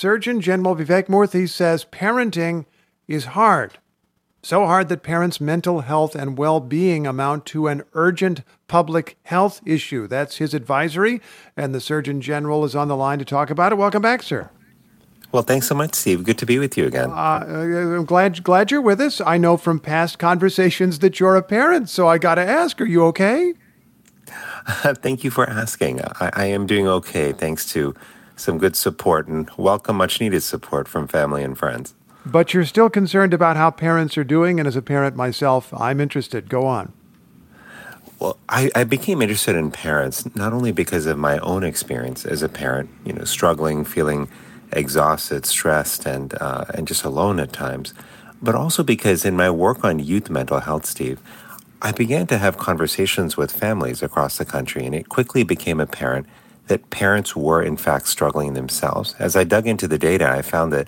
Surgeon General Vivek Murthy says parenting is hard. So hard that parents' mental health and well-being amount to an urgent public health issue. That's his advisory, and the Surgeon General is on the line to talk about it. Welcome back, sir. Well, thanks so much, Steve. Good to be with you again. I'm glad you're with us. I know from past conversations that you're a parent, so I got to ask, are you okay? Thank you for asking. I am doing okay, thanks to some good support and welcome much-needed support from family and friends. But you're still concerned about how parents are doing, and as a parent myself, I'm interested. Go on. Well, I became interested in parents not only because of my own experience as a parent, struggling, feeling exhausted, stressed, and just alone at times, but also because in my work on youth mental health, Steve, I began to have conversations with families across the country, and it quickly became apparent that parents were in fact struggling themselves. As I dug into the data, I found that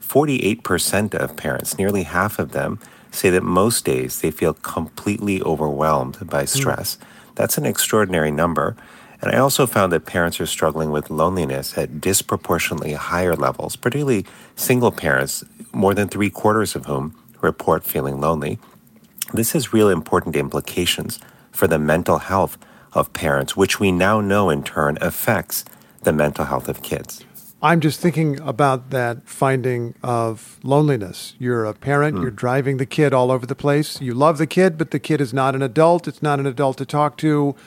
48% of parents, nearly half of them, say that most days they feel completely overwhelmed by stress. That's an extraordinary number. And I also found that parents are struggling with loneliness at disproportionately higher levels, particularly single parents, more than 3/4 of whom report feeling lonely. This has real important implications for the mental health of parents, which we now know in turn affects the mental health of kids. I'm just thinking about that finding of loneliness. You're a parent, you're driving the kid all over the place. You love the kid, but the kid is not an adult. It's not an adult to talk to.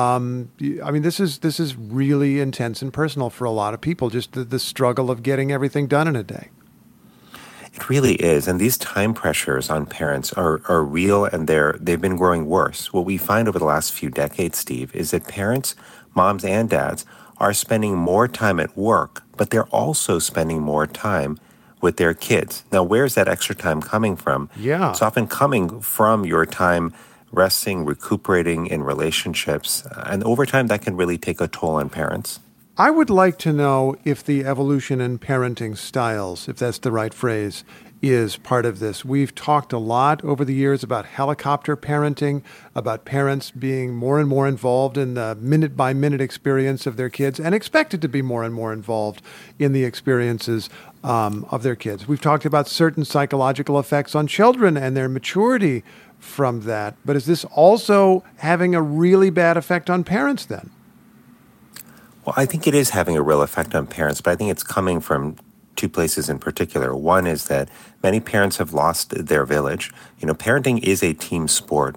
This is really intense and personal for a lot of people, just the struggle of getting everything done in a day. It really is. And these time pressures on parents are real, and they've been growing worse. What we find over the last few decades, Steve, is that parents, moms and dads, are spending more time at work, but they're also spending more time with their kids. Now, where's that extra time coming from? Yeah. It's often coming from your time resting, recuperating in relationships. And over time, that can really take a toll on parents. I would like to know if the evolution in parenting styles, if that's the right phrase, is part of this. We've talked a lot over the years about helicopter parenting, about parents being more and more involved in the minute-by-minute experience of their kids and expected to be more and more involved in the experiences of their kids. We've talked about certain psychological effects on children and their maturity from that. But is this also having a really bad effect on parents then? Well, I think it is having a real effect on parents, but I think it's coming from two places in particular. One is that many parents have lost their village. Parenting is a team sport.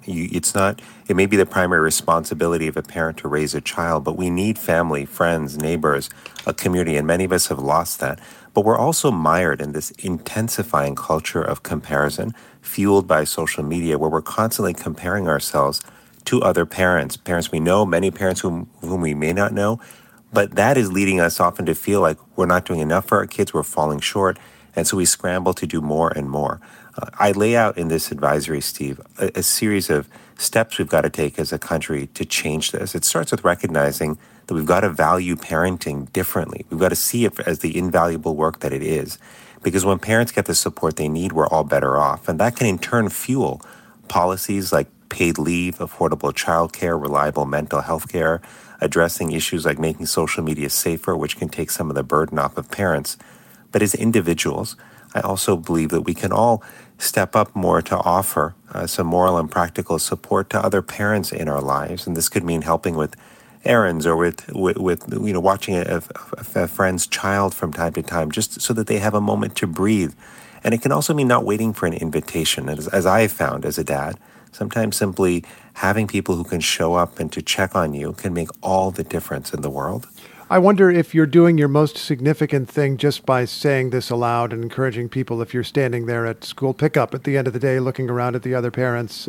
It may be the primary responsibility of a parent to raise a child, but we need family, friends, neighbors, a community, and many of us have lost that. But we're also mired in this intensifying culture of comparison, fueled by social media, where we're constantly comparing ourselves to other parents we know, many parents whom we may not know. But that is leading us often to feel like we're not doing enough for our kids, we're falling short, and so we scramble to do more and more. I lay out in this advisory, Steve, a series of steps we've got to take as a country to change this. It starts with recognizing that we've got to value parenting differently. We've got to see it as the invaluable work that it is. Because when parents get the support they need, we're all better off. And that can in turn fuel policies like paid leave, affordable childcare, reliable mental health care, addressing issues like making social media safer, which can take some of the burden off of parents. But as individuals, I also believe that we can all step up more to offer some moral and practical support to other parents in our lives. And this could mean helping with errands or with watching a friend's child from time to time, just so that they have a moment to breathe. And it can also mean not waiting for an invitation. As I have found as a dad, sometimes simply having people who can show up and to check on you can make all the difference in the world. I wonder if you're doing your most significant thing just by saying this aloud and encouraging people, if you're standing there at school pickup at the end of the day looking around at the other parents,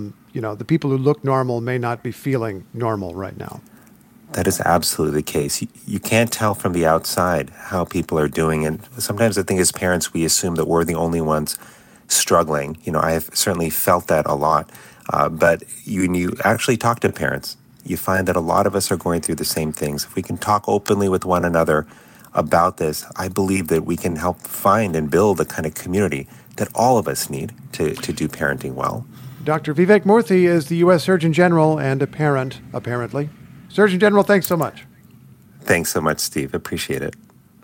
the people who look normal may not be feeling normal right now. That is absolutely the case. You can't tell from the outside how people are doing. And sometimes I think as parents, we assume that we're the only ones struggling. I have certainly felt that a lot. But when you actually talk to parents, you find that a lot of us are going through the same things. If we can talk openly with one another about this, I believe that we can help find and build the kind of community that all of us need to do parenting well. Dr. Vivek Murthy is the U.S. Surgeon General and a parent, apparently. Surgeon General, thanks so much. Thanks so much, Steve. Appreciate it.